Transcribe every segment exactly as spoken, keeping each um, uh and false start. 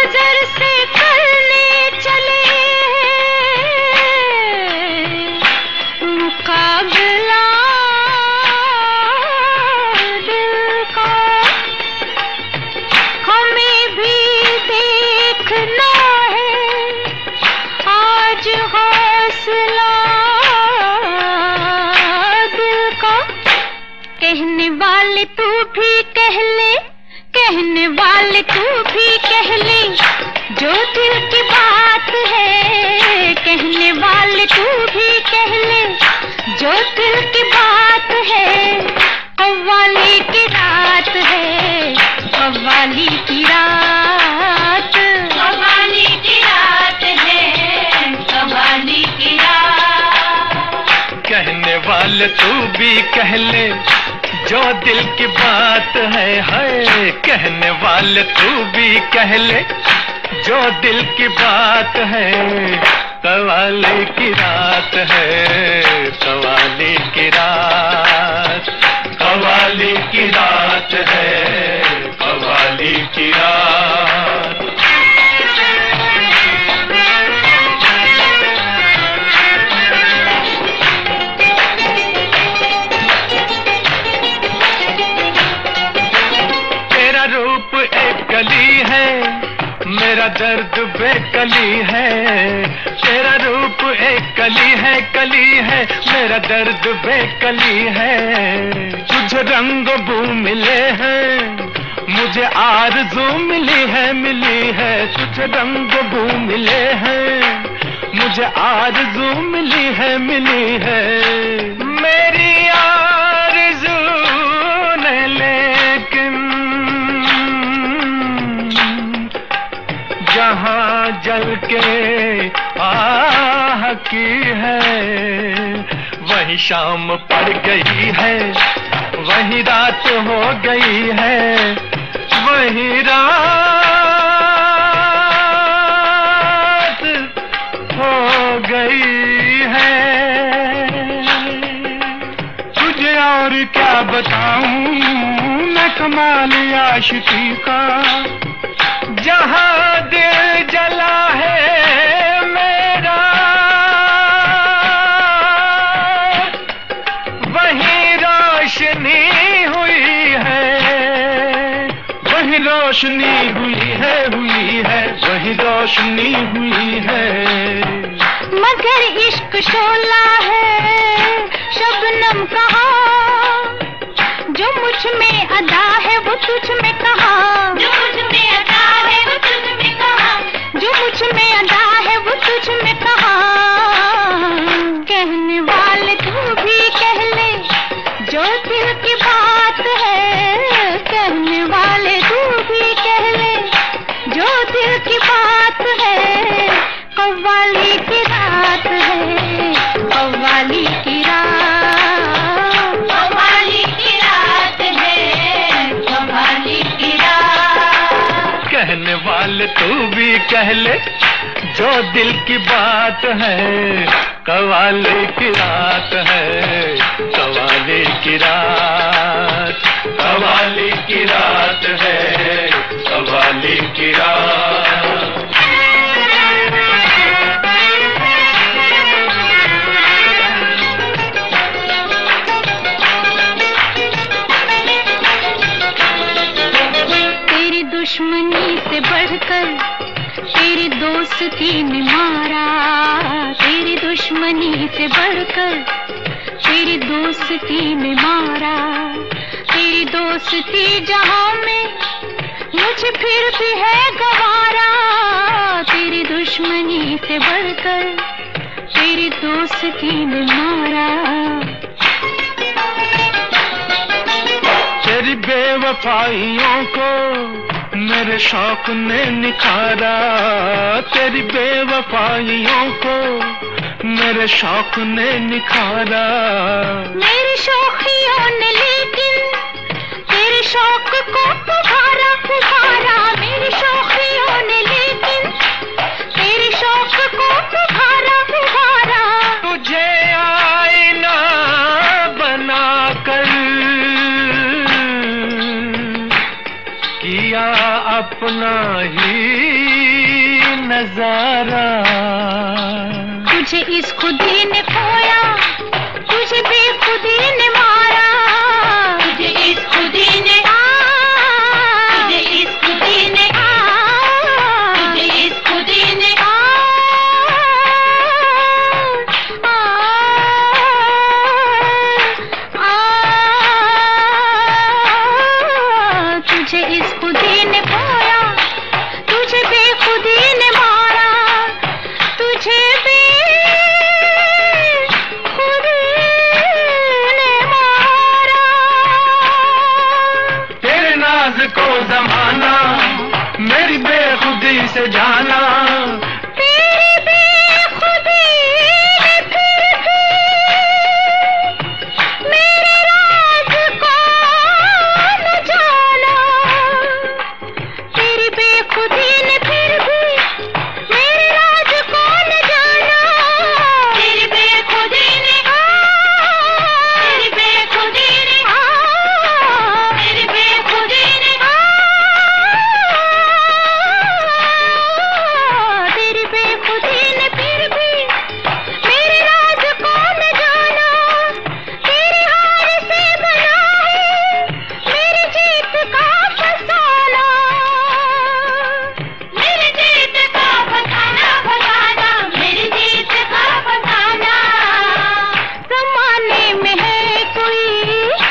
नजर से करने चले मुकाबला दिल का, हमें भी देखना है आज हौसला दिल का। कहने वाले तू भी कह ले, कहने वाले तू भी कह ले जो दिल की बात है, कहने वाले तू भी कह ले जो दिल की बात है। कव्वाली की रात है, कव्वाली की रात, कव्वाली की रात है, कव्वाली की रात। कहने वाले तू भी कह ले जो दिल की बात है, है कहने वाले तू भी कह ले जो दिल की बात है। कव्वाली की रात है, कव्वाली की रात, कव्वाली की रात है, कव्वाली की रात। तेरा रूप एक कली है, मेरा दर्द बेकली है। तेरा रूप एक कली है, कली है, मेरा दर्द बेकली है। तुझे रंग बू मिले हैं, मुझे आरज़ू मिली है, मिली है। तुझे रंग बू मिले हैं, मुझे आरज़ू मिली है, मिली है। मेरी आरज़ू ने लेकिन जहाँ जल के आह की है, वही शाम पड़ गई है, वही रात हो गई है, वही रात हो गई है। तुझे और क्या बताऊं मैं कमाल आशिकी का, जहाँ दिल जला है मेरा वही रोशनी हुई है, वही रोशनी हुई है, हुई है, वही रोशनी हुई है। मगर इश्क शोला है शबनम कहाँ, जो मुझ में अदा है वो तुझ में कहाँ, जो मुझ में अदा है वो तुझ में कहाँ, जो मुझ में अदा है वो तुझ में कहाँ। कहने वाले तू भी कह ले जो दिल की बात है, कहने वाले तू भी कह ले जो दिल की बात है। कव्वाली की रात है, कव्वाली की रात, कव्वाली की रात है, कव्वाली की रात। कहने वाले तू भी कह ले जो दिल की बात है, कव्वाली की रात है, कव्वाली की रात, कव्वाली की रात है, कव्वाली की रात। तेरी दुश्मनी से बढ़कर तेरी दोस्ती ने मारा, तेरी दुश्मनी से बढ़कर तेरी दोस्ती ने मारा। तेरी दोस्ती जहां में मुझे फिर भी है गवारा, तेरी दुश्मनी से बढ़कर तेरी दोस्ती ने मारा। तेरी बेवफाइयों को मेरे शौक ने निखारा, तेरी बेवफाइयों को मेरे शौक ने निखारा। मेरी शौकियों ने लेकिन तेरे शौक को पुकारा पुकारा, मेरी शौकियों ने लेकिन तेरे शौक को पुकारा पुकारा। तुझे आईना बनाकर किया अपना ही नजारा। तुझे इस खुदी ने खोया, तुझे बेखुदी ने मारा, तुझे इस खुदी ने आ, तुझे इस खुदी ने आ, तुझे इस खुदी ने आ, आ, आ, तुझे इस खुदी ने खोया, तुझे बेखुदी ने मारा, तुझे को जमाना मेरी बेखुदी से जाना, तेरी बेखुदी ने फिर भी मेरे राज को न जाना, तेरी बेखुदी ने फिर भी मेरे राज को न जाना, तेरी बेखुदी ने आ, तेरी बेखुदी ने आ, तेरी बेखुदी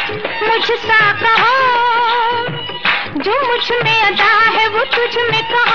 मुझसा कहो, जो मुझ में अदा है वो तुझ में कहा।